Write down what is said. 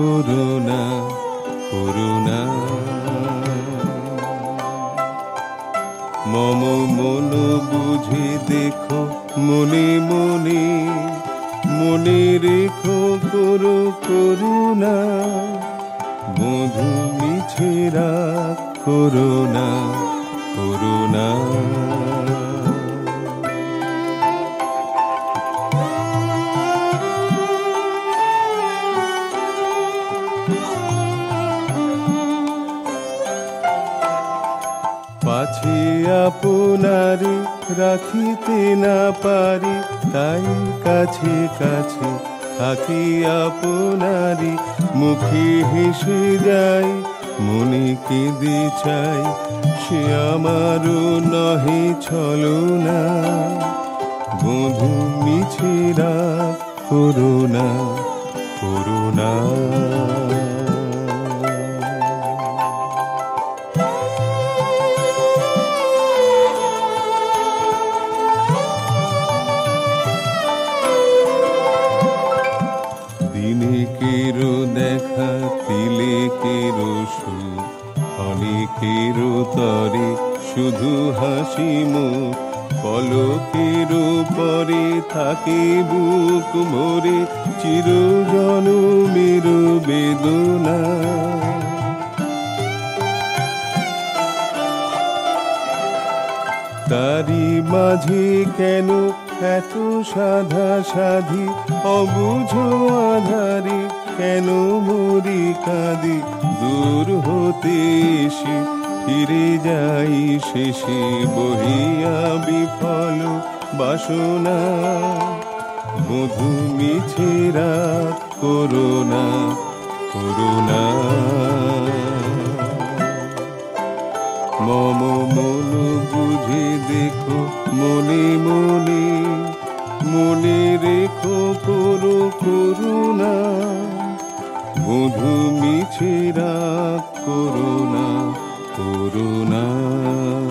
করুণা করুণা। মম মন বুঝে দেখো মনে মনে, মনে রেখো করো করুণা। মধু মিছে রাগ করুণা করুণা। পাছে আপনারে রাখিতে না পারি, তাই কাছে কাছে থাকি আপনারি। মুখে হেসে যাই মনে কেঁদে চাই, সে আমারও নহে ছলনা। বধূ মিছে রাগ করুণা করুণা। দিনেকেরও দেখা তিলেকেরও সুর, অনেকেরও তরে শুধু হাসি মুখ। পলকেরও পরে থাকে বুক ভরে চিরজনমের বেদনা। তারি মাঝে কেন এত সাধা সাধি, অবুঝ আধারে কেন মরি কাঁদি। দূর হতে এসে ফিরে যাই শেষে, বহিয়া বিফল বাসনা। বধূ মিছে রাগ করুণা করুণা। মম মন বুঝে দেখো মনে মনে, মনে রেখো করো করুণা। বধূ মিছে রাগ করুণা করুণা।